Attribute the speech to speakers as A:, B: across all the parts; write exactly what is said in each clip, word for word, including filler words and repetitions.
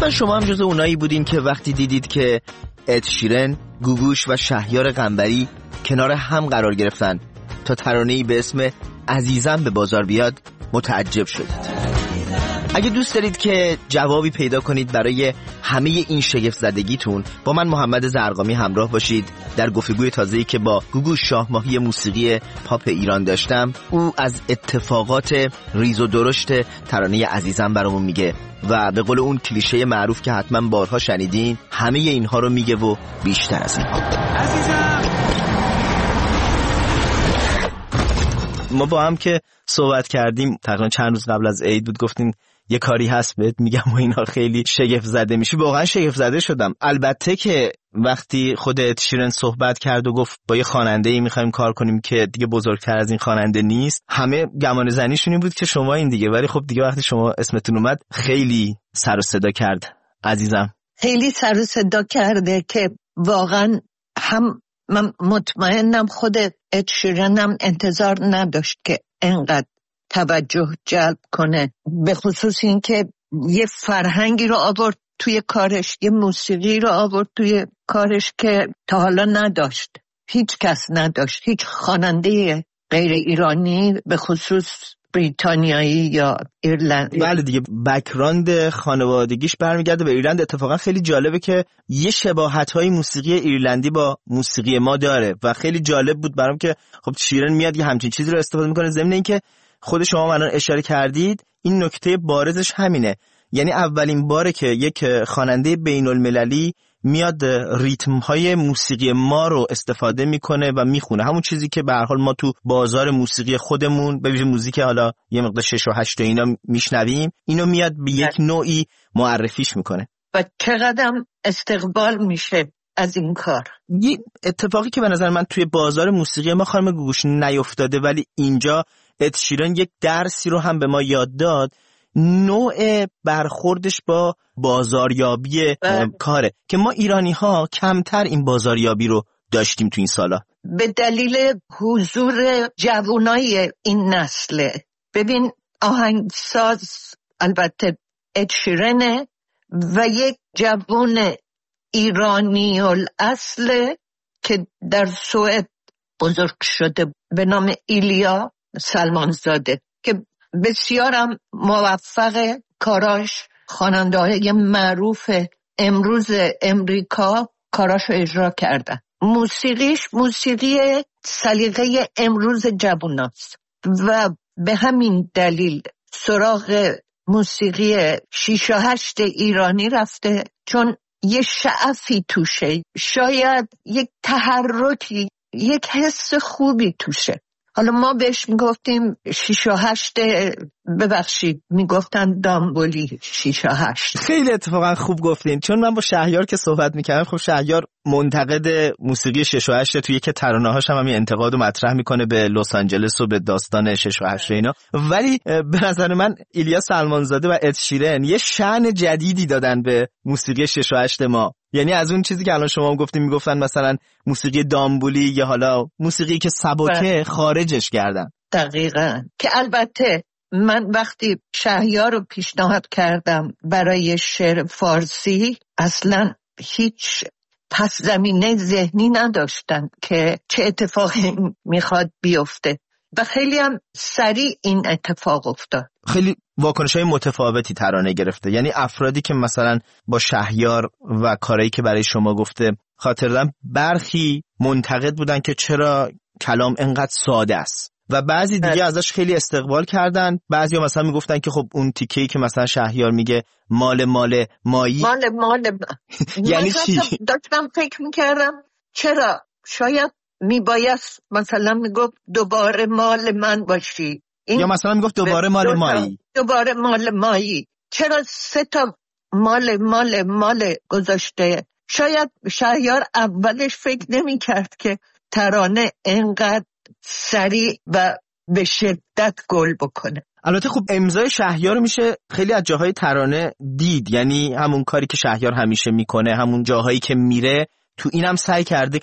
A: حتما شما هم جز اونایی بودین که وقتی دیدید که اد شیرن، گوگوش و شهیار قنبری کنار هم قرار گرفتن تا ترانه‌ای به اسم عزیزم به بازار بیاد متعجب شدید. اگه دوست دارید که جوابی پیدا کنید برای همه این شگفت زدگیتون، با من محمد زرقامی همراه باشید در گفتگوی تازه‌ای که با گوگوش شاهماهی موسیقی پاپ ایران داشتم. او از اتفاقات ریز و درشت ترانه عزیزم برامون میگه و به قول اون کلیشه معروف که حتما بارها شنیدین، همه اینها رو میگه و بیشتر از اینها. عزیزم ما با هم که صحبت کردیم تقریبا چند روز قبل از عید بود، گفتیم یه کاری هست بهت میگم و اینا، خیلی شگفت زده میشی. واقعا شگفت زده شدم. البته که وقتی خود اد شیرن صحبت کرد و گفت با یه خواننده‌ای می‌خوایم کار کنیم که دیگه بزرگتر از این خواننده نیست، همه گمان زنیشون این بود که شما این دیگه. ولی خب دیگه وقتی شما اسمتون اومد خیلی سر و صدا کرد عزیزم.
B: خیلی سر و صدا کرده که واقعا هم من مطمئنم خود اد شیرن هم انتظار نداشت که انقدر توجه جلب کنه، به خصوص این که یه فرهنگی رو آورد توی کارش، یه موسیقی رو آورد توی کارش که تا حالا نداشت، هیچ کس نداشت، هیچ خواننده غیر ایرانی به خصوص بریتانیایی یا ایرلندی.
A: بله دیگه، بک‌گراند خانوادگیش برمیگرده به ایرلند. اتفاقا خیلی جالبه که یه شباهت‌های موسیقی ایرلندی با موسیقی ما داره و خیلی جالب بود برام که خب شیرن میاد یه همچین چیزی رو استفاده میکنه، ضمن اینکه خود شما الان اشاره کردید این نکته بارزش همینه. یعنی اولین باره که یک خواننده بین المللی میاد ریتم‌های موسیقی ما رو استفاده میکنه و میخونه، همون چیزی که به هر حال ما تو بازار موسیقی خودمون به ویژه موزیک حالا یه مقدار شش و هشت و اینا میشنویم، اینو میاد به یک نوعی معرفیش میکنه
B: و چقدر استقبال میشه از این کار.
A: یه اتفاقی که به نظر من توی بازار موسیقی ما خانم گوگوش نیفتاده ولی اینجا اد شیرن یک درسی رو هم به ما یاد داد، نوع برخوردش با بازاریابی کاره که ما ایرانی ها کمتر این بازاریابی رو داشتیم تو این سالا
B: به دلیل حضور جوانای این نسل. ببین آهنگساز البته اد شیرنه و یک جوان ایرانی الاصل که در سوئد بزرگ شده به نام ایلیا سلمانزاده که بسیارم موفق، کاراش خواننده های معروف امروز امریکا کاراشو اجرا کردن. موسیقیش موسیقی سلیقه امروز جواناست و به همین دلیل سراغ موسیقی شیش و هشت ایرانی رفته، چون یه شعفی توشه، شاید یک تحرکی، یک حس خوبی توشه. حالا ما بهش میگفتیم شیش و هشت، ببخشید میگفتن دامبولی شیش و هشت.
A: خیلی اتفاقا خوب گفتین، چون من با شهیار که صحبت میکردم، خب شهیار منتقد موسیقی شش و هشت، توی که ترانه‌هاش هم همین انتقاد و مطرح میکنه به لس آنجلس و به داستان شش و هشت اینا، ولی به نظر من ایلیا سلمانزاده و اد شیرن یه شأن جدیدی دادن به موسیقی شش و هشت ما. یعنی از اون چیزی که الان شما هم گفتیم میگفتن مثلا موسیقی دامبولی یا حالا موسیقی که سبکه خارجش کردن.
B: دقیقاً، که البته من وقتی شهیار رو پیشنهاد کردم برای شعر فارسی اصلا هیچ پس زمینه ذهنی نداشتن که چه اتفاقی میخواد بیفته و خیلی هم سریع این اتفاق افتاد.
A: خیلی واکنش‌های متفاوتی ترانه گرفته. یعنی افرادی که مثلا با شهیار و کارهایی که برای شما گفته خاطر دارم، برخی منتقد بودن که چرا کلام انقدر ساده است و بعضی دیگه ازش خیلی استقبال کردن. بعضیا مثلا میگفتن که خب اون تیکه‌ای که مثلا شهیار میگه مال مال مایی
B: مال مال
A: یعنی چی؟
B: داشتم فکر میکردم چرا شاید میبایست مثلا میگفت دوباره مال من باشی،
A: یا مثلا میگفت دوباره مال مایی،
B: دوباره مال مایی. چرا سه تا مال مال مال گذاشته؟ شاید شهیار اولش فکر نمی کرد که ترانه انقدر سریع و به شدت گل بکنه.
A: البته خب امضای شهیار میشه خیلی از جاهای ترانه دید، یعنی همون کاری که شهیار همیشه میکنه، همون جاهایی که میره تو اینم سعی کرده که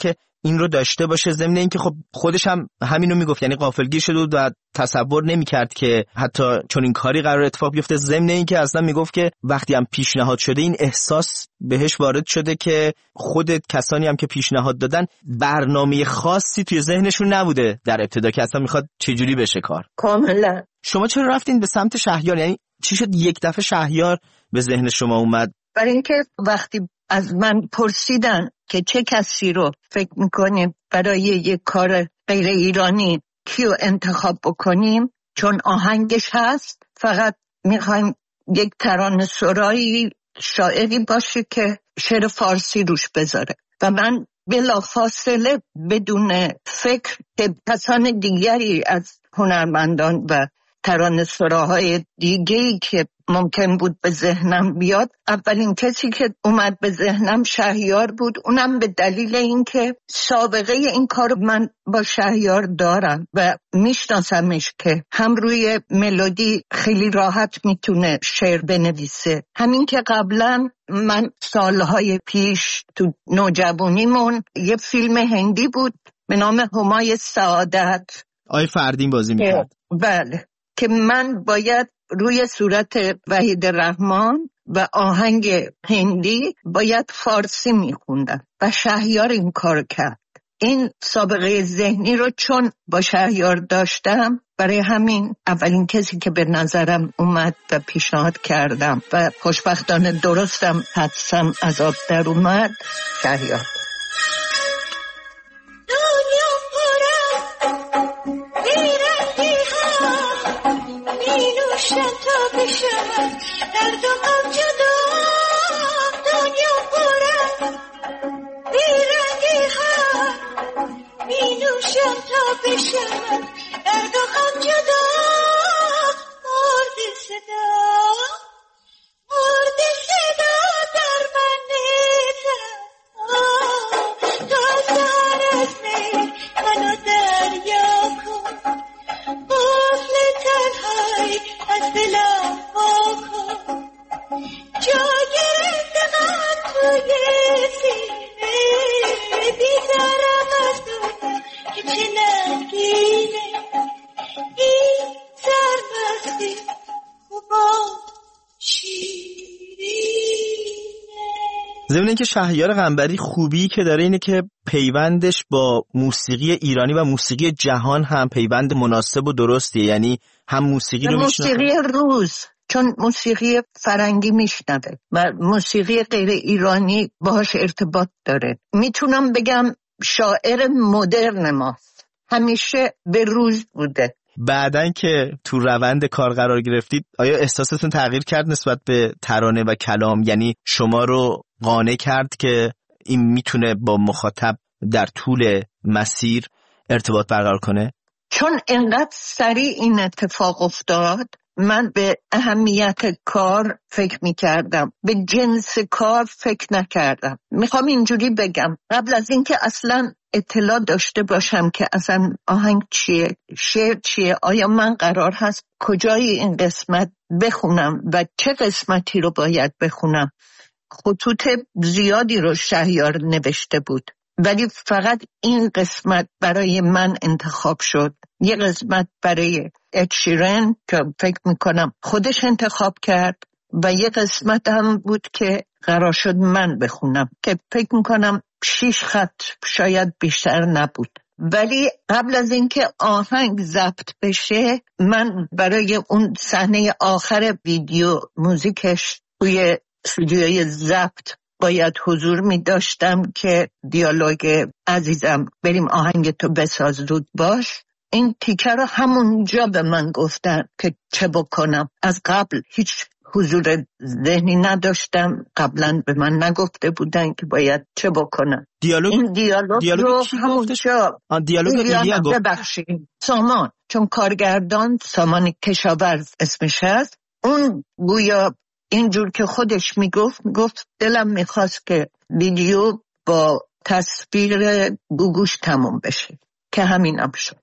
A: این رو داشته باشه، ضمن اینکه خب خودش هم همینو میگفت، یعنی غافلگیر شده بود و تصور نمیکرد که حتی چون این کاری قرار اتفاق بیفته. ضمن اینکه اصلا میگفت که وقتی هم پیشنهاد شده این احساس بهش وارد شده که خود کسانی هم که پیشنهاد دادن برنامه خاصی توی ذهنشون نبوده در ابتدا که اصلا میخواد چجوری بشه کار.
B: کاملا.
A: شما چرا رفتین به سمت شهیار؟ یعنی چی شد یک دفعه شهیار به ذهن شما اومد؟
B: برای اینکه وقتی از من پرسیدن که چه کسی رو فکر میکنیم برای یک کار غیر ایرانی کیو انتخاب بکنیم، چون آهنگش هست، فقط میخوایم یک ترانه سرایی شاعری باشه که شعر فارسی روش بذاره و من بلافاصله بدون فکر که کسان دیگری از هنرمندان و ترانه سراهای دیگه‌ای که ممکن بود به ذهنم بیاد، اولین کسی که اومد به ذهنم شهیار بود. اونم به دلیل اینکه سابقه این کار من با شهیار دارم و میشناسمش که هم روی ملودی خیلی راحت میتونه شعر بنویسه. همین که قبلا من سالهای پیش تو نوجوانیمون یه فیلم هندی بود به نام همای سعادت،
A: آی فردین بازی میکرد.
B: بله، که من باید روی صورت وحید رحمان و آهنگ هندی باید فارسی میخوندم و شهیار این کار کرد. این سابقه ذهنی رو چون با شهیار داشتم، برای همین اولین کسی که به نظرم اومد و پیشنهاد کردم و خوشبختانه درستم حدسم از آب در اومد شهیار.
C: تا بشم درد و غم جدا، دنیا پر از بیرنگی ها، می نوشم تا بشم درد و غم جدا. مرد صدا مرد صدا در من نیزم، تا سر از می منو دریا کن، قفل تنهایی از دلم واکن، جا گرفته من توی سینه، بیزارم از دنیا که چه نگینه، این سرمستی خوبان شیرینه.
A: ضمن اینکه شهیار قنبری خوبی که داره اینه که پیوندش با موسیقی ایرانی و موسیقی جهان هم پیوند مناسب و درستیه، یعنی هم موسیقی رو میشنوه،
B: موسیقی روز، چون موسیقی فرنگی میشنوه و موسیقی غیر ایرانی باهاش ارتباط داره. میتونم بگم شاعر مدرن ماست، همیشه به روز بوده.
A: بعدن که تو روند کار قرار گرفتید آیا احساستون تغییر کرد نسبت به ترانه و کلام؟ یعنی شما رو قانع کرد که این میتونه با مخاطب در طول مسیر ارتباط برقرار کنه؟
B: چون انقدر سریع این اتفاق افتاد، من به اهمیت کار فکر میکردم، به جنس کار فکر نکردم. میخوام اینجوری بگم، قبل از اینکه اصلا اطلاع داشته باشم که اصلا آهنگ چیه، شعر چیه، آیا من قرار هست کجای این قسمت بخونم و چه قسمتی رو باید بخونم، خطوط زیادی رو شهیار نوشته بود ولی فقط این قسمت برای من انتخاب شد. یه قسمت برای اد شیرن که فکر میکنم خودش انتخاب کرد و یه قسمت هم بود که قرار شد من بخونم که فکر میکنم شیش خط شاید بیشتر نبود. ولی قبل از اینکه آهنگ ضبط بشه، من برای اون صحنه آخر ویدیو موزیکش توی استودیوی ضبط باید حضور می داشتم که دیالوگ عزیزم بریم آهنگ تو بساز زود باش، این تیکه رو همونجا به من گفتن که چه بکنم. از قبل هیچ حضور ذهنی نداشتم، قبلا به من نگفته بودن که باید چه بکنم.
A: دیالوگ
B: این دیالوگ,
A: دیالوگ
B: رو همونجا
A: دیالوگ ایلیا گفت.
B: ببخشید سامان، چون کارگردان سامان کشاورز اسمش هست، اون گویا اینجور که خودش میگفت میگفت دلم میخواست که ویدیو با تصویر گوگوش تموم بشه که همینم شد.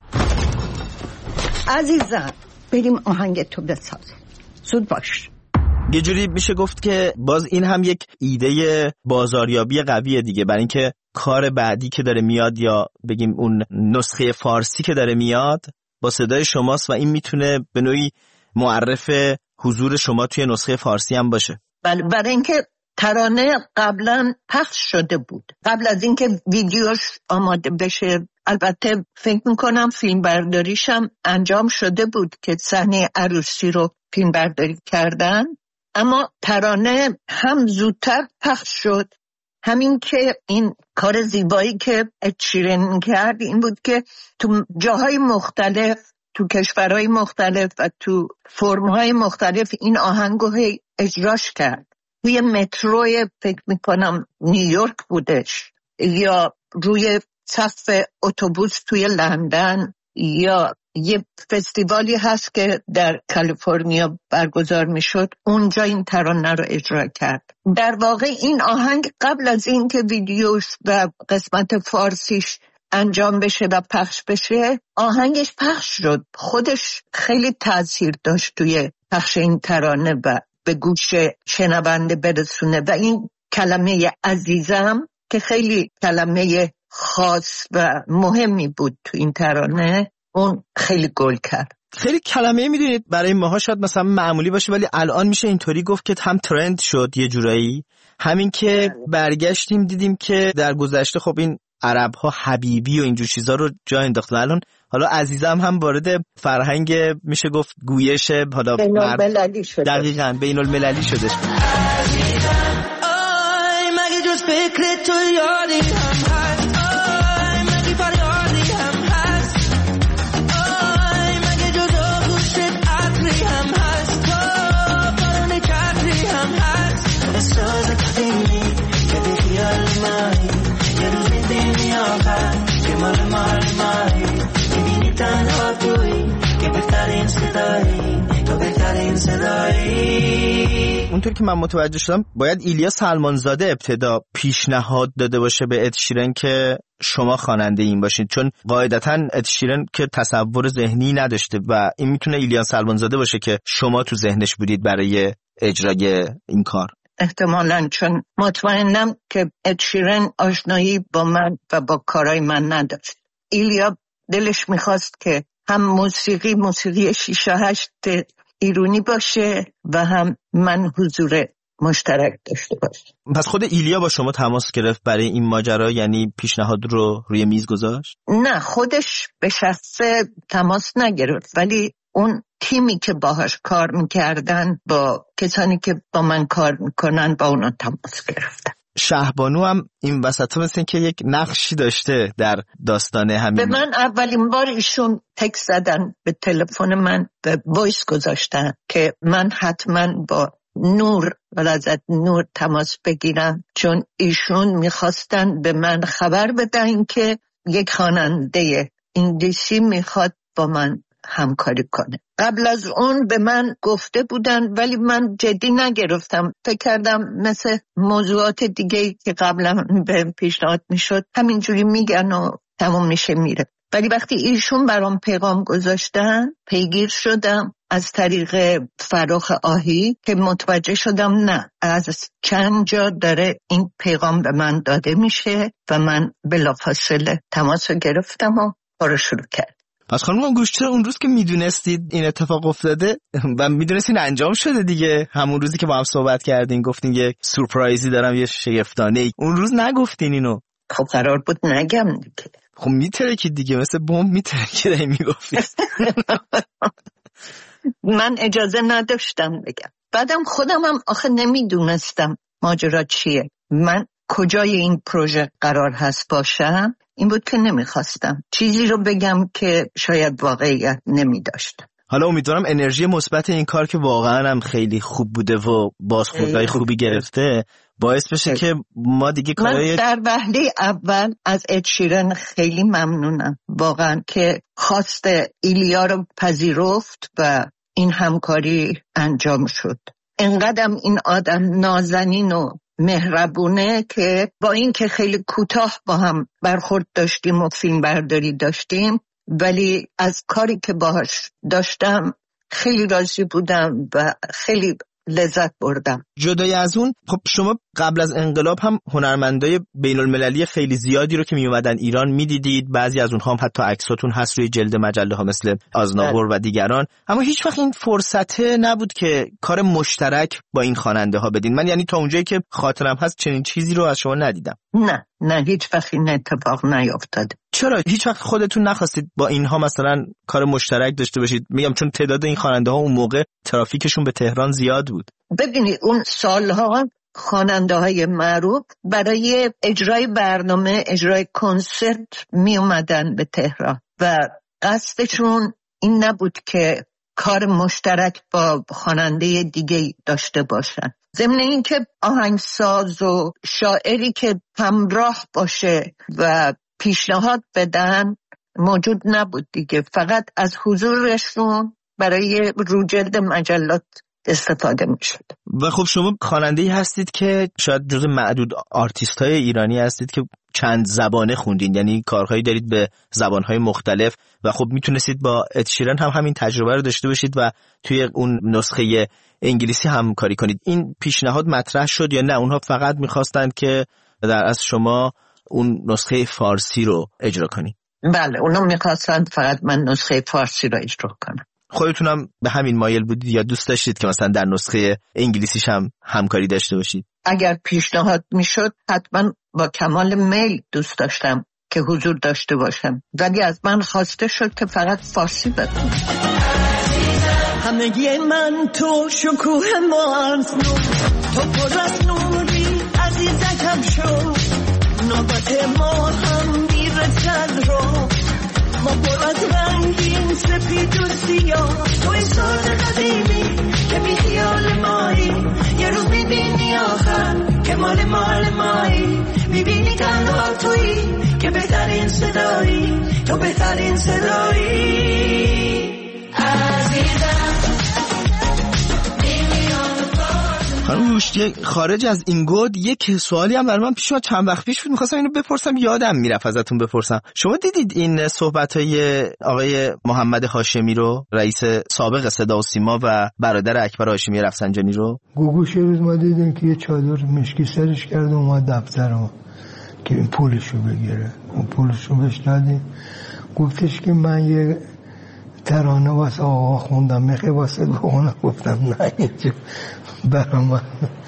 B: عزیزم بریم آهنگ تو بسازیم زود باش.
A: یه جوری میشه گفت که باز این هم یک ایده بازاریابی قویه دیگه، برای اینکه کار بعدی که داره میاد یا بگیم اون نسخه فارسی که داره میاد با صدای شماست و این میتونه به نوعی معرف حضور شما توی نسخه فارسی هم باشه.
B: بله، برای اینکه ترانه قبلا پخش شده بود قبل از اینکه ویدیوش آماده بشه. البته فکر میکنم فیلم برداریشم انجام شده بود که صحنه عروسی رو فیلم برداری کردن، اما ترانه هم زودتر پخش شد. همین که این کار زیبایی که اد شیرن کرد این بود که تو جاهای مختلف، تو کشورهای مختلف و تو فرمهای مختلف این آهنگو اجراش کرد. توی متروی فکر میکنم نیویورک بودش، یا روی سقف اتوبوس توی لندن، یا یه فستیوالی هست که در کالیفرنیا برگزار میشد، اونجا این ترانه رو اجرا کرد. در واقع این آهنگ قبل از این که ویدیوش و قسمت فارسیش انجام بشه و پخش بشه، آهنگش پخش شد. خودش خیلی تاثیر داشت توی پخش این ترانه و به گوش شنونده برسونه و این کلمه عزیزم که خیلی کلمه خاص و مهمی بود تو این ترانه، اون خیلی گل کرد.
A: خیلی کلمه میدونید برای ماها شاید مثلا معمولی باشه، ولی الان میشه اینطوری گفت که هم ترند شد یه جورایی. همین که برگشتیم دیدیم که در گذشته خب این عرب ها حبیبی و اینجور چیزا رو جا انداختن، الان حالا عزیزم هم وارد فرهنگ میشه گفت گویش حالا
B: بین المللی شده.
A: دقیقاً بین المللی شدش.
D: آی مگه جز فکر تو یادی هم هست، آی مگه فریادی هم هست، آی مگه جز آغوشت عطری هم هست، تو بارون چتری هم هست. احساس قدیمی که به خیال مایی یه روز دیدی آخر که مال مال مایی میبینی تنها توی که بهترین صدایی، تو بهترین صدایی.
A: اونطور که من متوجه شدم باید ایلیا سلمانزاده ابتدا پیشنهاد داده باشه به اد شیرن که شما خواننده این باشید، چون قاعدتاً اد شیرن که تصور ذهنی نداشته و این میتونه ایلیا سلمانزاده باشه که شما تو ذهنش بودید برای اجرای این کار.
B: احتمالاً، چون مطمئنم که اد شیرن آشنایی با من و با کارهای من نداشت. ایلیا دلش میخواست که هم موسیقی موسیقی شیشه هشت ایرانی باشه و هم من حضور مشترک داشته باشه.
A: پس خود ایلیا با شما تماس گرفت برای این ماجرا، یعنی پیشنهاد رو روی میز گذاشت؟
B: نه، خودش به شخص تماس نگرفت، ولی اون تیمی که باهاش کار میکردن با کسانی که با من کار میکنن با اونا تماس گرفتن.
A: شهبانو هم این وسط مثل که یک نقشی داشته در داستان همین.
B: به من اولین بار ایشون تکست زدن به تلفن من و وایس گذاشتن که من حتما با نور ولازت نور تماس بگیرم، چون ایشون میخواستن به من خبر بدن که یک خواننده انگلیسی میخواد با من همکاری کنه. قبل از اون به من گفته بودن ولی من جدی نگرفتم، فکر کردم مثل موضوعات دیگه که قبلا به پیشنهاد میشد همینجوری میگن و تموم میشه میره. ولی وقتی ایشون برام پیغام گذاشتن پیگیر شدم از طریق فراخ آهی که متوجه شدم نه، از چند جا داره این پیغام به من داده میشه و من بلافاصله تماس گرفتم و کارو شروع کرد.
A: پس خانم گوشتر اون روز که میدونستید این اتفاق افتاده و میدونستین انجام شده دیگه، همون روزی که با هم صحبت کردین گفتین یه سورپرایزی دارم یه شگفتانه، اون روز نگفتین اینو؟
B: خب قرار بود نگم دیگه.
A: خب میترکید دیگه، مثل بمب میترکید این میگفتید.
B: من اجازه نداشتم بگم. بعدم خودم هم آخه نمیدونستم ماجرا چیه، من کجای این پروژه قرار هست باشم، این بود که نمیخواستم چیزی رو بگم که شاید واقعیت نمیداشت.
A: حالا امیدوارم انرژی مثبت این کار که واقعا هم خیلی خوب بوده و بازخوردهای خوبی گرفته باعث بشه که ما دیگه کارهای...
B: من در وهله اول از اد شیرن خیلی ممنونم واقعا که خواست ایلیا رو پذیرفت و این همکاری انجام شد. انقدرم این آدم نازنین و مهربونه که با این که خیلی کوتاه با هم برخورد داشتیم و فیلم برداری داشتیم، ولی از کاری که باهاش داشتم خیلی راضی بودم و خیلی لذت بردم.
A: جدای از اون، خب شما قبل از انقلاب هم هنرمندای بین المللی خیلی زیادی رو که می اومدن ایران میدیدید، بعضی از اونها هم حتی عکساتون هست روی جلد مجله ها مثل آزناور و دیگران، اما هیچ وقت این فرصت نبود که کار مشترک با این خواننده ها بدین. من یعنی تا اونجایی که خاطرم هست چنین چیزی رو از شما ندیدم.
B: نه نه هیچ وقت این اتفاق نیفتاد.
A: چرا هیچ وقت خودتون نخواستید با اینها مثلا کار مشترک داشته باشید؟ میگم چون تعداد این خواننده ها اون موقع ترافیکشون به تهران زیاد بود.
B: ببینید اون سالها خواننده های معروف برای اجرای برنامه، اجرای کنسرت می اومدن به تهران و قصدشون این نبود که کار مشترک با خواننده دیگه داشته باشن. ضمن این که آهنگساز و شاعری که همراه باشه و پیشنهاد بدن موجود نبود دیگه، فقط از حضورشون برای روجلد مجلات استفاده میشد.
A: و خب شما خواننده‌ای هستید که شاید جز معدود آرتیست‌های ایرانی هستید که چند زبانه خوندین، یعنی کارهایی دارید به زبان‌های مختلف و خب میتونستید با اد شیرن هم همین تجربه رو داشته باشید و توی اون نسخه انگلیسی هم کاری کنید. این پیشنهاد مطرح شد یا نه اونها فقط می‌خواستند که در از شما اون نسخه فارسی رو اجرا کنید؟
B: بله اونا می‌خواستند فقط من نسخه فارسی رو اجرا کنم.
A: خودتونم به همین مایل بودید یا دوست داشتید که مثلا در نسخه انگلیسیش هم همکاری داشته باشید؟
B: اگر پیشنهاد میشد حتما با کمال میل دوست داشتم که حضور داشته باشم، ولی از من خواسته شد که فقط فارسی بخونم.
C: همگی من تو شکوه ما تو پر از نوری عزیزکم شو، نوبت ما هم میرسد رو، ما پر از رنگین سپید و سیاه، توی سال قدیمی که بی خیال مایی، یه روز میبینی آخر که مال مال مایی، میبینی تنها تویی که بهترین صدایی، تو بهترین صدایی عزیزم.
A: خانم هوشتی، خارج از این گود یک سوالی هم در من پیش اومد، چند وقت پیش بود می‌خواستم اینو بپرسم یادم میرفت ازتون بپرسم. شما دیدید این صحبت‌های آقای محمد هاشمی رو، رئیس سابق صدا و سیما و برادر اکبر هاشمی رفسنجانی رو؟
E: گوگوش روز ما دیدیم که یه چادر مشکی سرش کرد و اومد دفتر ما که این پولشو بگیره. اون پولشو بهش دادیم، گفتش که من یه ترانه واسه آقا خوندم، میخوای واسه بخونم؟ گفتم نه اینجا برای من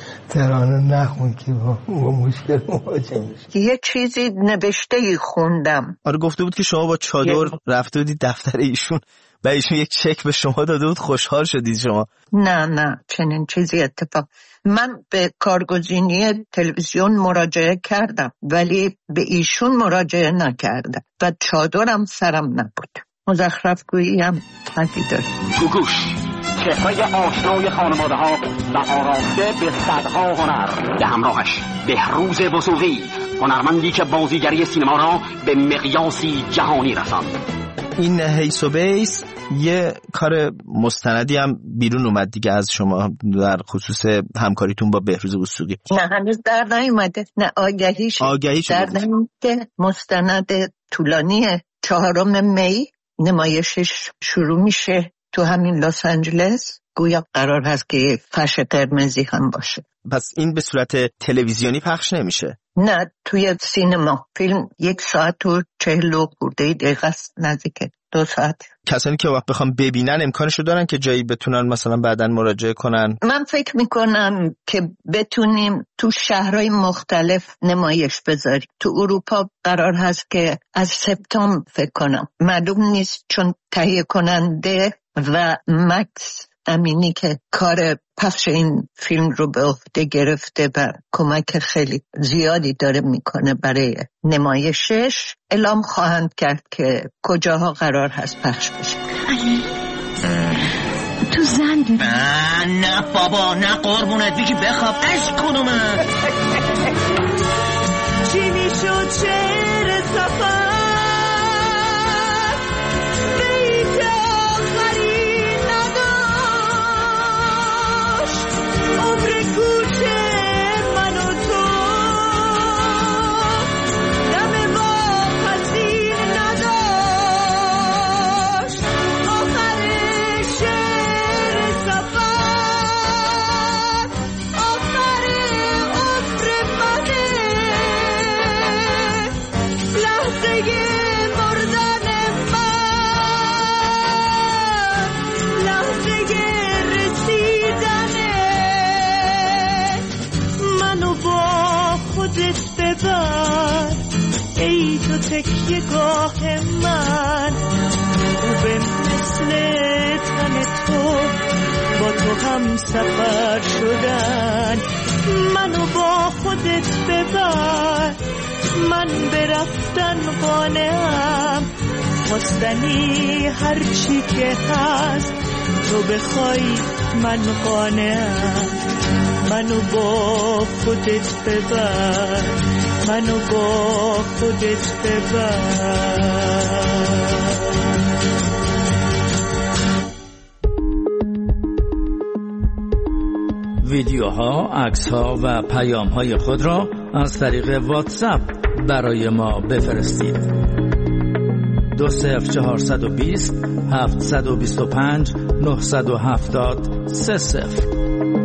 E: ترانه نخون که با, با مشکل مواجه میشه.
B: یه چیزی نوشته ای خوندم.
A: آره گفته بود که شما با چادر رفته بودید دفتر ایشون و ایشون یک چک به شما داده بود، خوشحال شدید شما؟
B: نه نه چنین چیزی اتفاق. من به کارگزینی تلویزیون مراجعه کردم ولی به ایشون مراجعه نکردم و چادرم سرم نبود. مزخرف گویی هم حدی داره.
F: گوگوش چهره آشنای خانواده ها و آراسته به صدها هنر، به همراهش بهروز وثوقی، هنرمندی که بازیگری سینما را به مقیاسی جهانی رساند.
A: این حیث و بیس یه کار مستندی هم بیرون اومد دیگه از شما در خصوص همکاریتون با بهروز وثوقی.
B: نه هنوز در نیومده، نه آگهیش
A: آگهیش
B: در نیومده. مستند طولانیه. چهارم می نمایشش شروع میشه تو همین لس آنجلس، گویا قرار هست که فرش قرمزی هم باشه.
A: پس این به صورت تلویزیونی پخش نمیشه؟
B: نه توی سینما. فیلم یک ساعت و چهل و خورده دقیقه است، نزدیک دو ساعت.
A: کسانی که وقت بخوام ببینن امکانشو دارن که جایی بتونن مثلا بعدن مراجعه کنن؟
B: من فکر میکنم که بتونیم تو شهرهای مختلف نمایش بذاریم. تو اروپا قرار هست که از سپتامبر فکر کنم، معلوم نیست چون تهیه کننده و مکس امینی که کار پخش این فیلم رو به عهده گرفته و کمک خیلی زیادی داره میکنه برای نمایشش، اعلام خواهند کرد که کجاها قرار هست پخش بشه.
G: علی تو زن داری؟
H: نه نه بابا نه قربونت بگی بخواب اش کنومه.
C: چی میشد شعر سفر تکیه گاه من، خوبه مثل تن تو با تو هم سفر شدن. منو با خودت ببر، من برفتن قانعم، خواستنی هرچی که هست تو بخوای من قانعم. منو با خودت ببر، منو با خودت ببر.
I: ویدیوها، عکس‌ها و پیام‌های خود را از طریق واتساپ برای ما بفرستید. دو صفر چهارصد و بیست هفتصد و بیست و پنج نهصد و هفتاد سه صفر.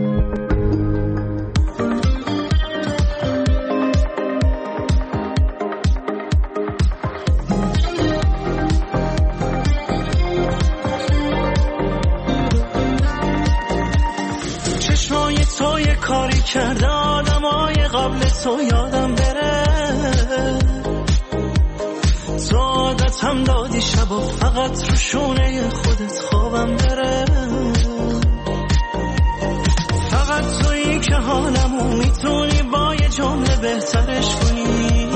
C: کرده آدمای قبل تو یادم بره، تو عادت هم دادی شب و فقط رو شونه خودت خوابم بره. فقط تویی که حالمو میتونی با یه جمله بهترش کنی.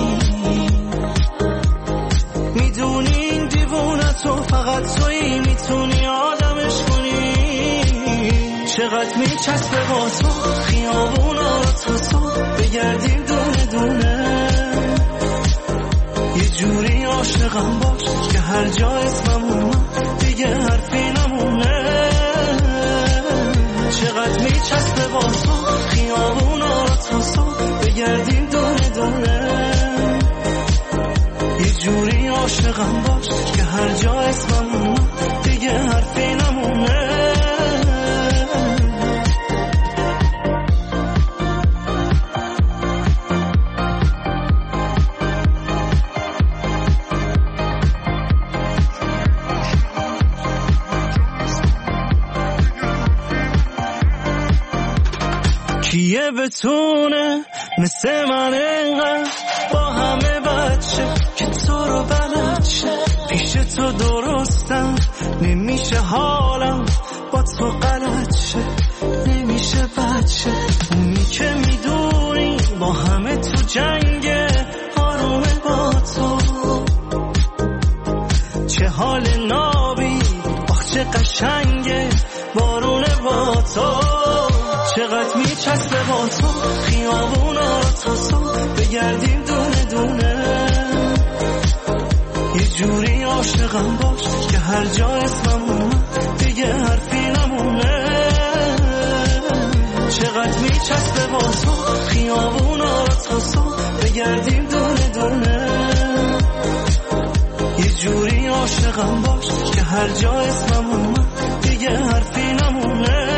C: میدونی این دیوونه تو فقط تویی میتونی آدمش کنی. چقدر میچسبه با تو خیابونا رو تا صبح بگردیم دونه دونه. یه جوری عاشقم باش که هر جا اسمم اومد دیگه حرفی نمونه. چقدر میچسبه با تو خیابونا رو تا صبح بگردیم دونه دونه. یه جوری عاشقم باش که هر جا اسمم اومد دیگه حرفی نمونه. کیه بتونه مثل من اینقدر با همه بچه که تو رو بلد شه. پیش تو درستم نمیشه حالم با تو غلط شه. نمیشه بچه اونی که میدونی با همه تو جنگه آرومه با تو. چه حال نابی آخ چه قشنگه بارونه با تو. چقدر میچسبه با تو خیابونا رو تا صبح بگردیم دونه دونه. یه جوری عاشقم باش که هر جا اسمم اومد دیگه حرفی نمونه. چقدر میچسبه با تو خیابونا رو تا صبح بگردیم دونه دونه. یه جوری عاشقم باش که هر جا اسمم اومد دیگه حرفی نمونه.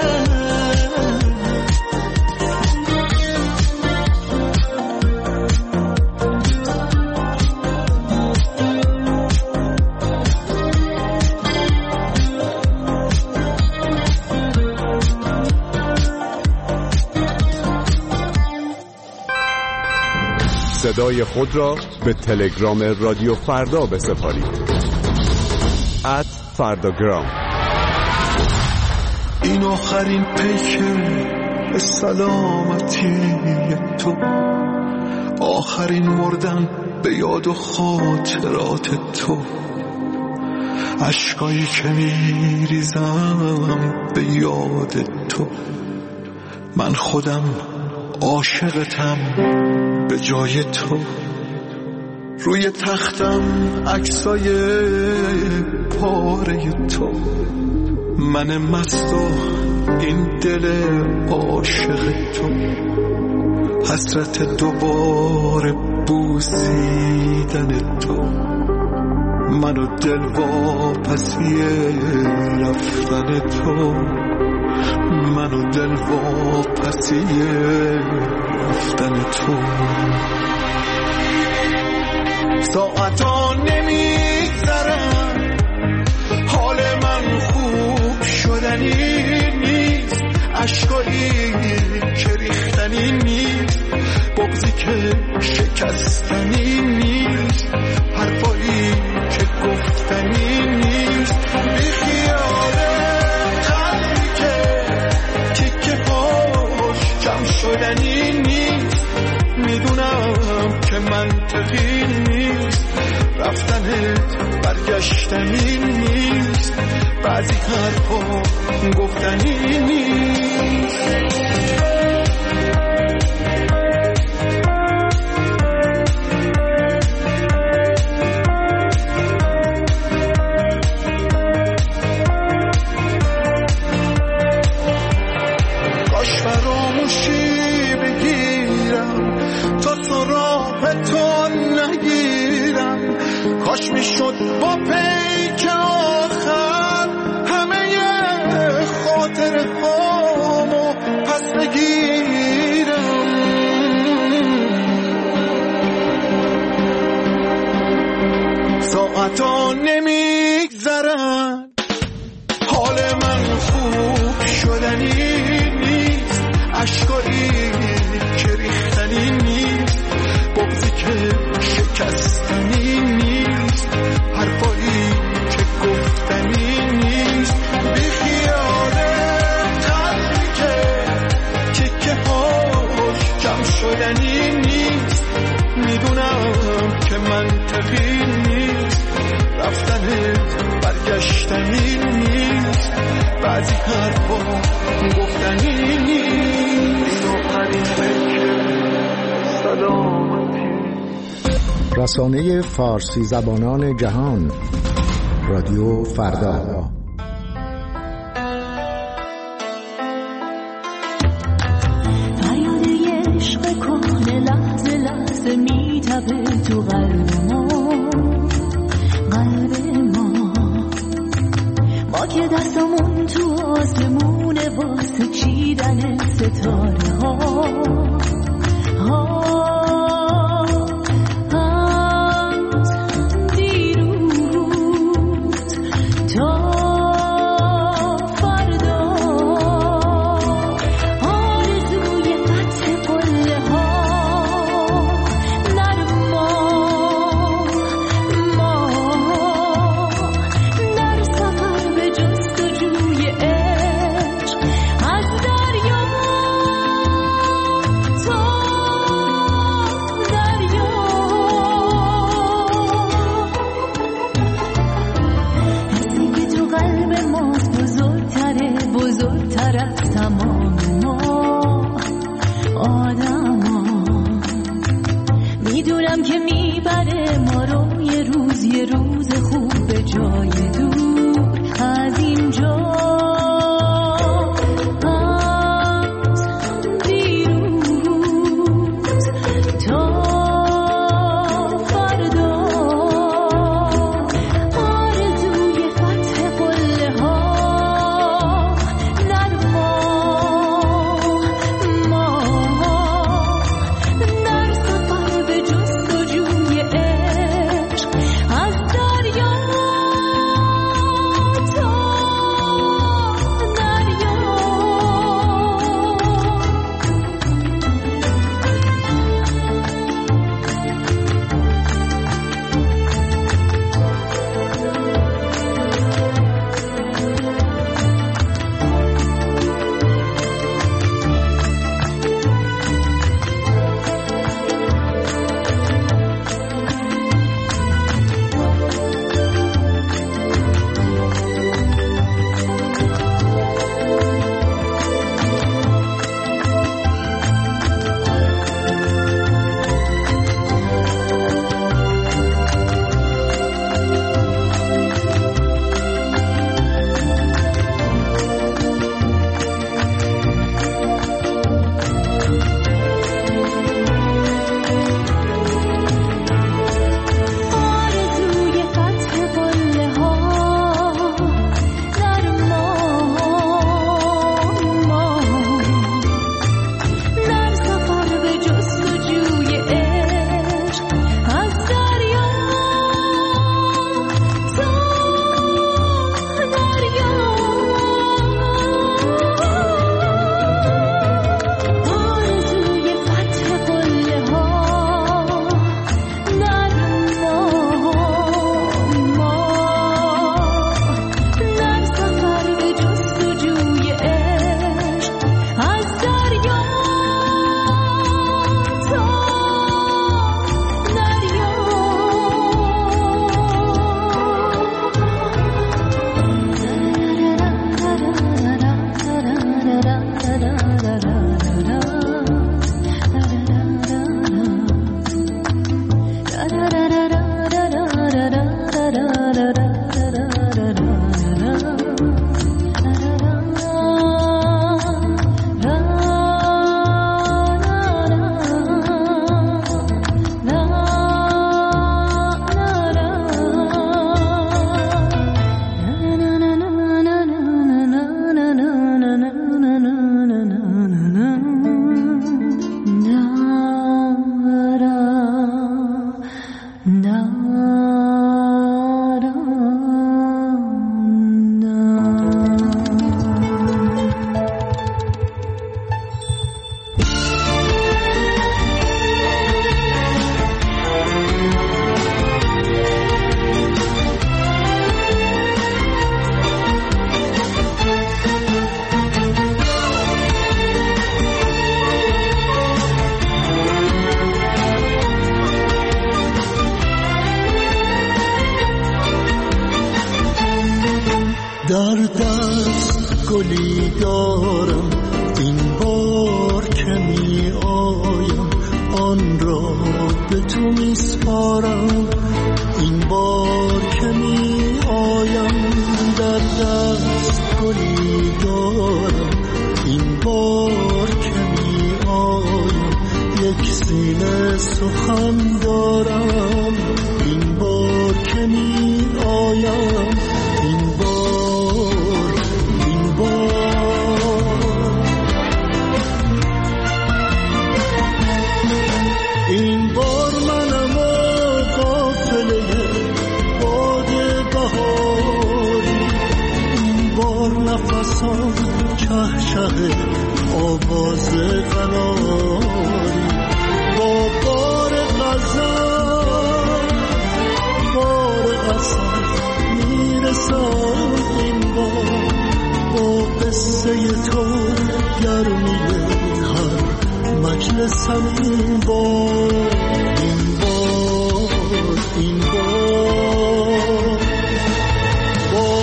J: صدای خود را به تلگرام رادیو فردا بسپارید. ات فرداگرام.
K: این آخرین پیک سلامتی تو، آخرین مردن به یاد و خاطرات تو. عشقایی که میریزم به یاد تو. من خودم عاشقتم به جای تو. روی تختم عکسای پاره تو. من مست و این دل عاشق تو. حسرت دوباره بوسیدن تو. منو دل واپسی رفتن تو. منو دل واپسی رفتن تو. ساعتا نمیگذرن حال من خوب شدنی نیست. عشقایی که ریختنی نیست. بغضی که شکستنی نیست. برگشتنی نیست، بعضی حرفا گفتنی نیست. کاش فراموشی بگیرم تا سراغ تو نگیرم، کاش میشد با پیک آخر همه خاطر هامو پس بگیرم. ساعتا نمیگذرن، حال من خوب شدنی نیست، اشکایی که ریختنی نیست، بغضی که شکستنی نیست، حرفایی که گفتنی نیست، بیخیال قلبی که تکه هاش جمع شدنی نیست. میدونم که منطقی نیست، رفتنت برگشتنی نیست، بعضی حرفا گفتنی نیست. آخرین فکر سلامتی.
L: رسانه فارسی زبانان جهان، رادیو فردا.
M: فریاد عشق کهنه لحظه لحظه میتپه تو قلب ما، قلب ما. ما که دستمون تو آسمونه واسه چیدن ستاره ها. Oh
K: در دست گلی دارم این بار که می آیم آن را به تو می سپارم این بار که می آیم در دست گلی دارم این بار که می آیم یک سینه سخن دارم این بار که می آیم این بار این بار این بار منم و قافله باد بهاری این بار نفسم چه شه آواز قناری با بار غزل بار اصل میرسم این بار با قصه تو گرمی هر مجلسم این بار این بار این بار با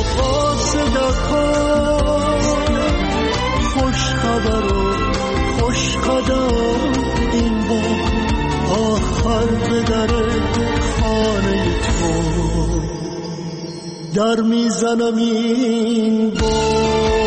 K: قاصدکان خوش خبر و خوش قدم این بار آخر به در خانه تو در میزنم این بار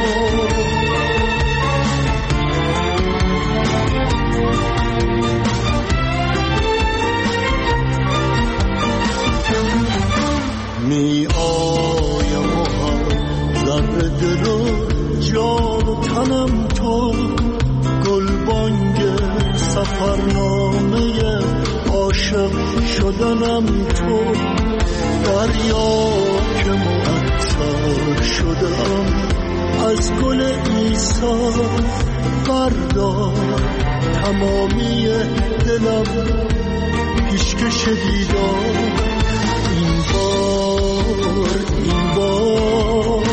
K: می آیم و هم ذره دل و جان و تنم تو گلبانگ سفرنامه عاشق شدنم تو دریا که معطر شدم از گل عیسی بردار تمامی دلم پیشکش دیدار این بار این بار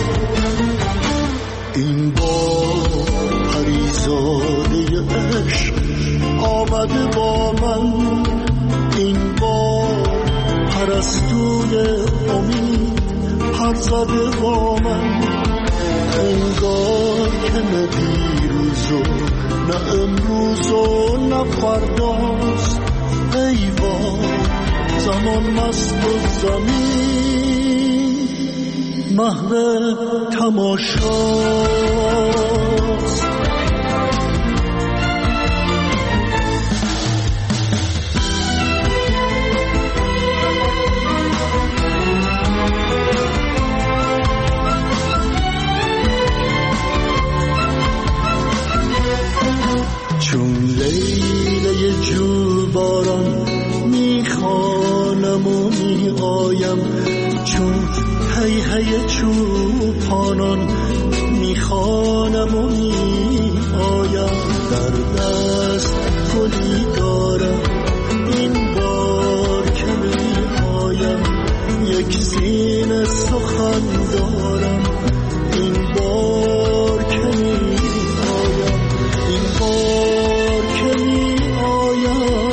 K: این بار پریزاده عشق آمده با من این بار پرستوی امید پر زده با من انگار که نه دیروز و نه امروز و نه فرداست ای وای زمان مست و زمین محو تماشاست چون لیله جو باران میخوانم و میآیم چون هی هی چوپانان میخوانم و میآیم در دست گلی دارم این بار که میآیم یک سینه سخن دارم این بار که میآیم این بار که میآیم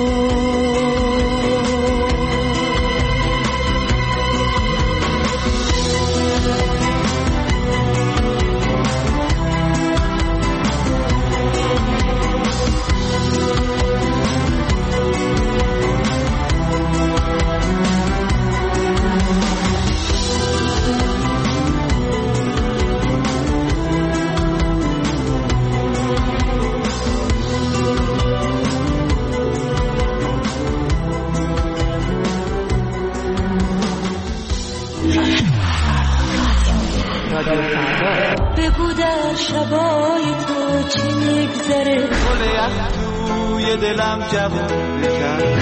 M: بگو در شبای تو چی میگذره
C: گله از توی دلم جوون بکن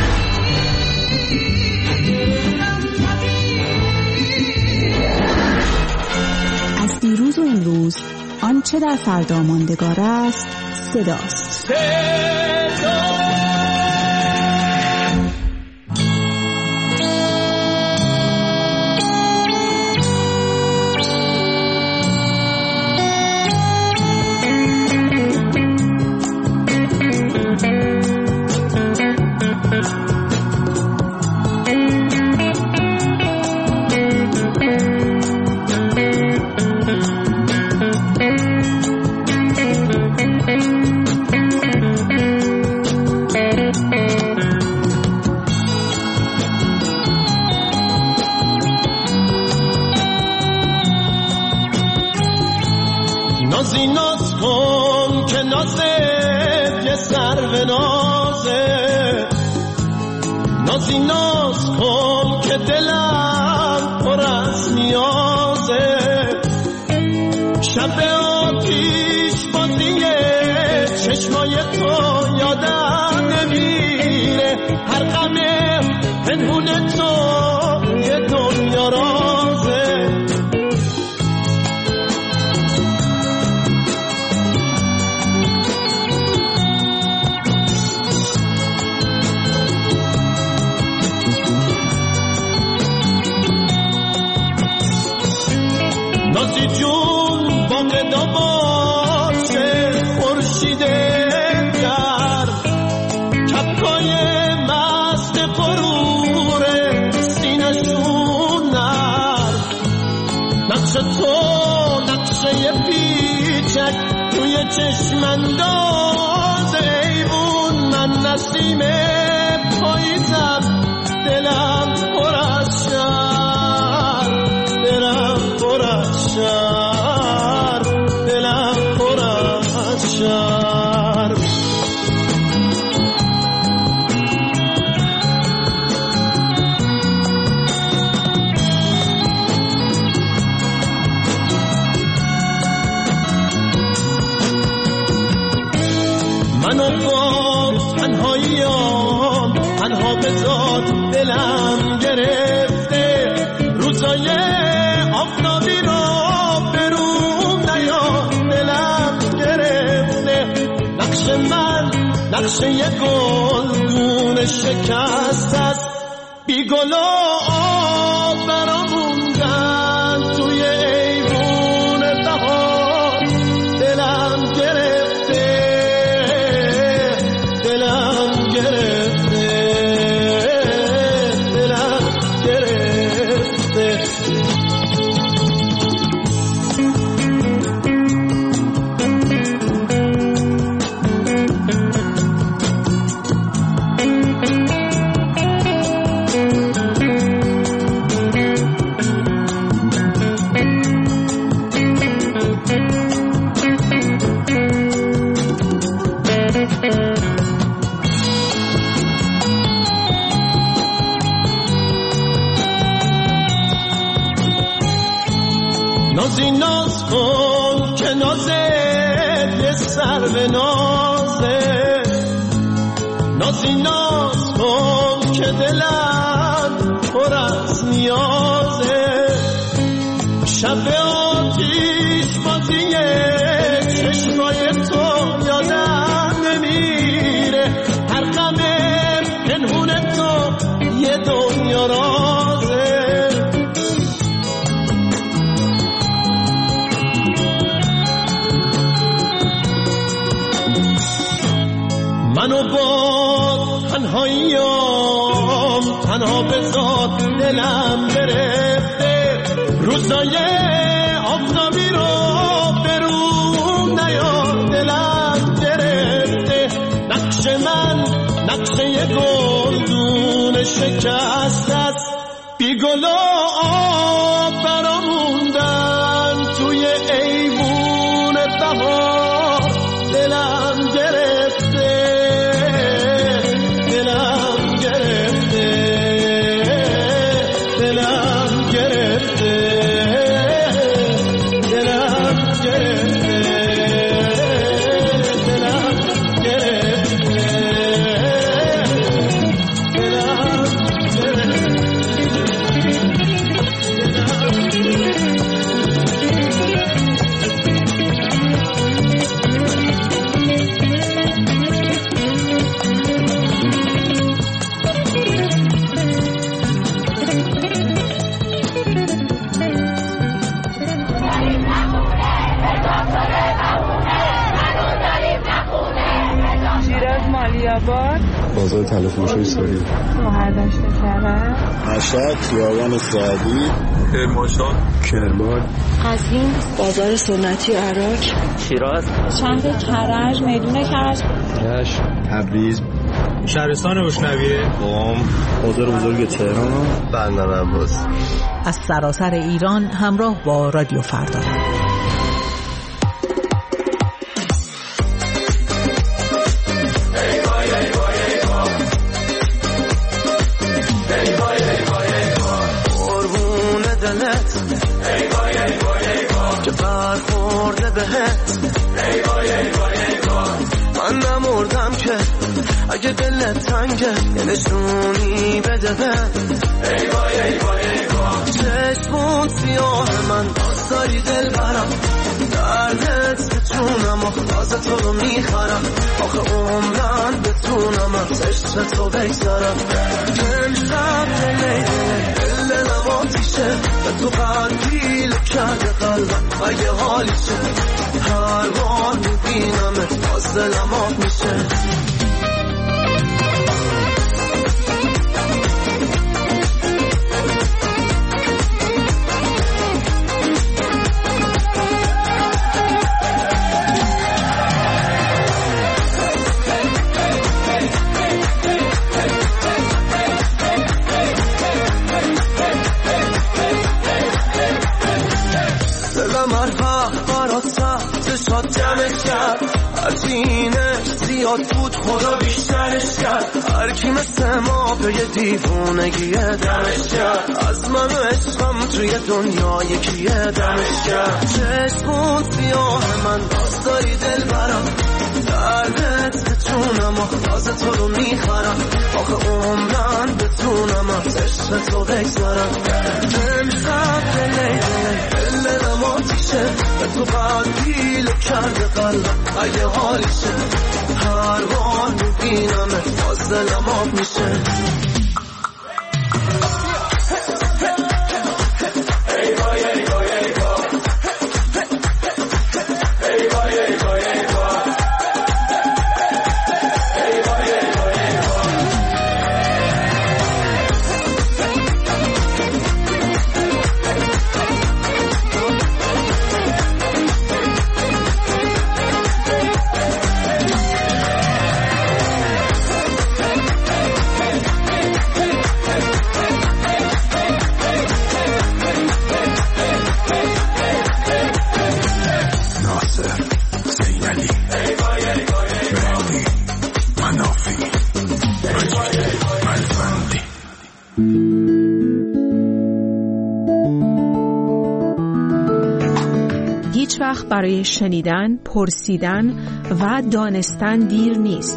N: از دیروز و امروز آنچه در فردا ماندگار است صداست صدا
K: نازی ناز کن که نازت یه سر به نازه، نازی ناز کن که دلم پر از نیازه. شب آتیش بازیه چشمای تو یادم نمیره، هر غم پنهون تو یه دنیا رازه. نازی جون باقدا باشه خورشید گرم، کپکای مست غرور سینشون نرم. نقش تو نقشه پیچک توی چشم انداز ایوون، من نسیم پاییزم دلم پر از شرم، دلم پر از شرم، دلم پر از شرم. منو با تنهاییام تنها بذار، دلم گرفته روزای آفتابی رو بروم نیا، دلم گرفته. نقش من نقشه یه گلدون شکست است، بی گل و آب برا موندن توی ایوون بهار. دلم گرفته، دلم گرفته، دلم گرفته. نازی ناز کن که نازت یه سر به نازه، نازی ناز کن که دلم پر از نیازه. شب آتیش بازیه چشمای تو یادم نمیره، هر غم پنهون تو یه دنیا رازه. منو با تنهاییام تنها بذار، دلم گرفته روزای آفتابی رو بروم نیا، دلم گرفته. نقش من نقشه یه گلدون شکست است، بی گل و آب برا موندن توی ایوون بهار. دلم گرفته، دلم گرفته، دلم گرفته، دلم گرفته، دلم گرفته،
O: بازار تلفروشی سوری،
P: مهردشت کرد،
O: مشهد، خیابان سعدی،
Q: کرمانشاه،
O: کرمان،
P: قزوین، بازار سنتی عراق،
Q: شیراز،
P: شهر کرج، میدون کرج،
O: رشت، تبریز،
Q: شهرستان اشنویه،
O: قم، بازار بزرگ تهران،
R: بندر عباس.
S: از سراسر ایران همراه با رادیو فردا.
C: دلت ای وای ای وای ای وای که برخورده بهت ای وای ای وای ای وای من نمردم که اگه دلت تنگه یه نشونی بده به ای وای ای وای ای وای چشمون سیاه من باز داری دل برم دردت بتونم آخوازه تو رو میخرم آخه عمرن بتونم از عشق تو بگذارم امشب دلی دل نماتیشه به تو قدیل کرده قلبم اگه حالیشه هر بار میبینمت باز دلم آب میشه شاد جمعش کرد عجینش زیاد بود خدا بیشترش کرد هر کی مثل ما به یه دیوونگی دمش کرد از من و عشقم توی دنیا یکیه دمش کرد چشمون سیاه من باز داری دل برم دردت بتونم آخواز تو رو میخرم آخه عمرن بتونم از عشق تو بگذارم امشب دلی دل دل نماتیشه به تو قدیل کرده قلبم اگه حالیشه هر بار میبینمت باز دلم آب میشه ای وای ای وای ای وای ای وای ای وای ای وای
N: هیچ وقت برای شنیدن، پرسیدن و دانستن دیر نیست.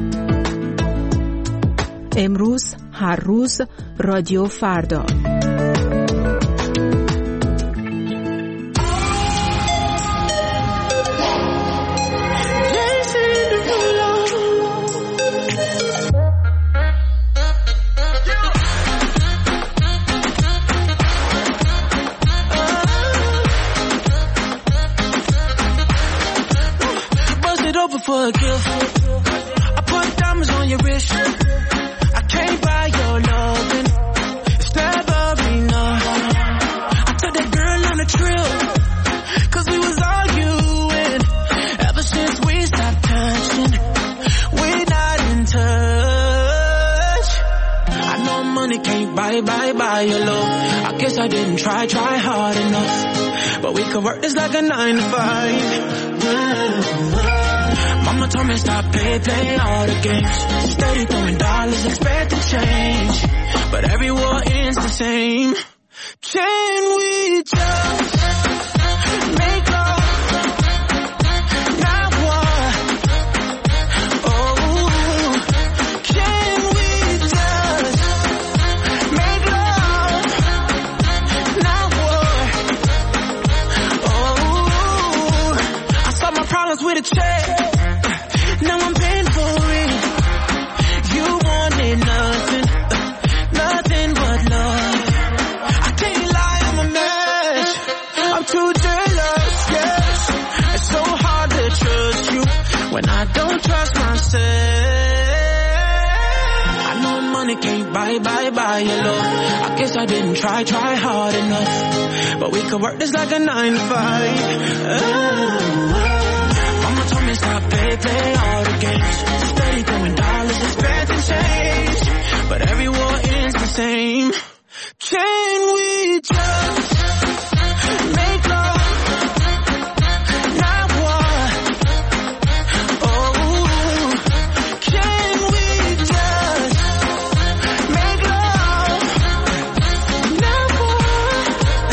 N: امروز، هر روز، رادیو فردا.
D: For a gift, I put diamonds on your wrist. I can't buy your loving, it's never enough. I took that girl on a trip, cause we was arguing. Ever since we stopped touching, we're not in touch. I know money can't buy, buy, buy your love. I guess I didn't try, try hard enough. But we could work this like a nine to five. Mama told me stop, play, play all the games. Steady throwing dollars, expect to change. But every war ends the same. Can we just make love, not war? Oh, can we just make love, not war? Oh, I solved my problems with a check. Now I'm paying for it. You wanted nothing, nothing but love. I can't lie, I'm a mess. I'm too jealous, yes. It's so hard to trust you when I don't trust myself. I know money can't buy, buy, buy your love. I guess I didn't try, try hard enough. But we could work this like a nine to five. Oh. Told me stop, play, play all the games. Steady throwing dollars, expecting change. But every war ends the same. Can we just make love, not war? Oh, can we just make love, not war?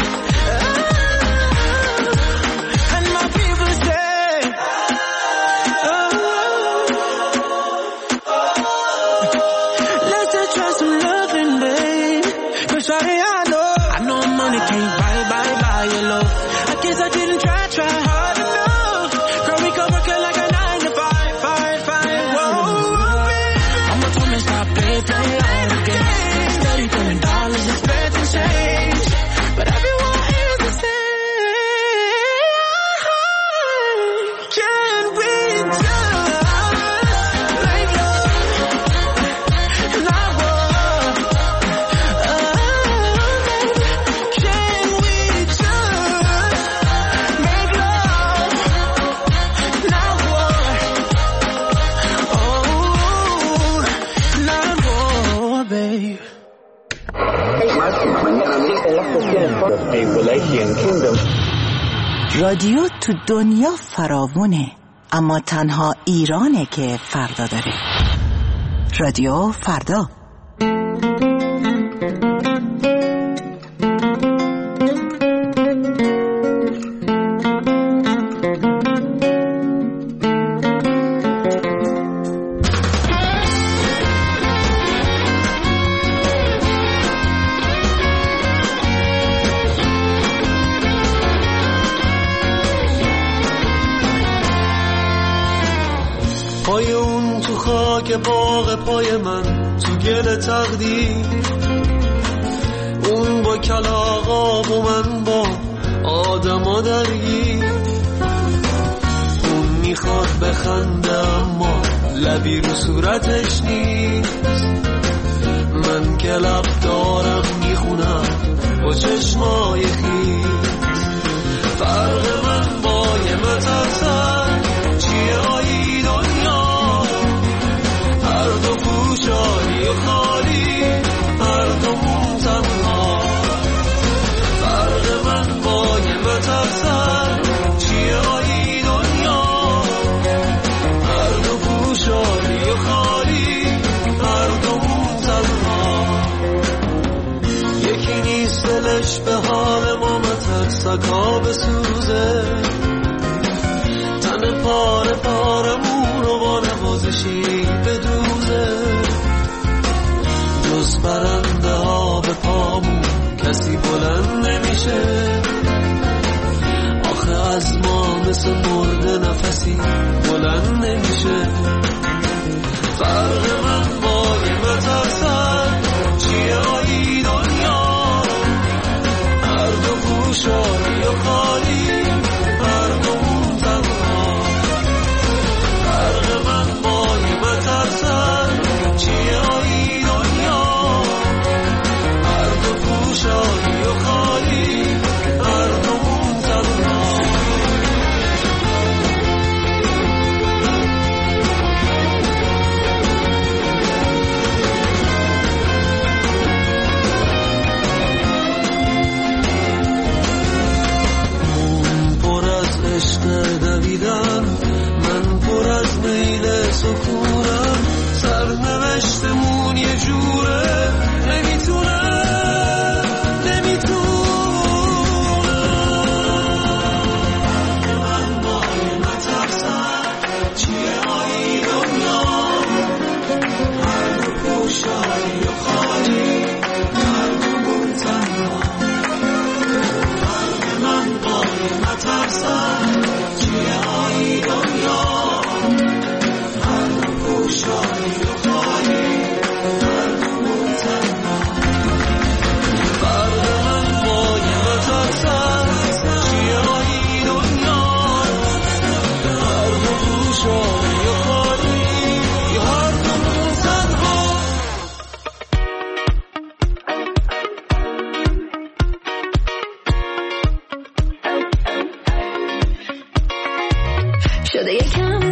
R: Appalachian Kingdom.
S: رادیو تو دنیا فراوونه، اما تنها ایرانه که فردا داره. رادیو فردا.
K: پای اون تو خاک باغ پای من تو گل تقدیر، اون با کلاغا و من با آدما درگیر. اون میخواد بخنده اما لبی رو صورتش نیست، من که لب دارم میخونم با چشمای خیز. فرق من با یه مترسن چیه آیی دنیا، هر دو پوشانی و خالی، هر دو مون تنها. فرق من با یه مترسن چیه آیی دنیا، هر دو پوشانی و خالی، هر دو مون تنها. یکی نیست دلش به حال ما مترسکا بسوزه، تن پاره پارمون رو با نوازشی بدوزه. جز برنده ها به پامون کسی بلند نمیشه، آخه از ما مثل مرده نفسی بلند نمیشه. فرق من با یه مترسن چیه آیی دنیا، هر دو پوشانی و خالی، هر دو مون تنها. فرق من با یه مترسن چیه آیی دنیا، هر دو پوشانی و خالی، هر دو مون تنها. عشق دویدن، من پر از میل سکونم، سرنوشتمون یه جوره نمیتونه نمیتونه. من با یه مترسن چیه آیی دنیا، هر دو پوشانی و خالی، هر دو مون تنها. فرق من با یه مترسن چیه آیی دنیا، هر دو پوشانی و خالی، هر دو مون تنها. فرق من با یه مترسن چیه آیی دنیا، هر دو پوشانی و خالی، هر دو مون تنها.
M: شده یکم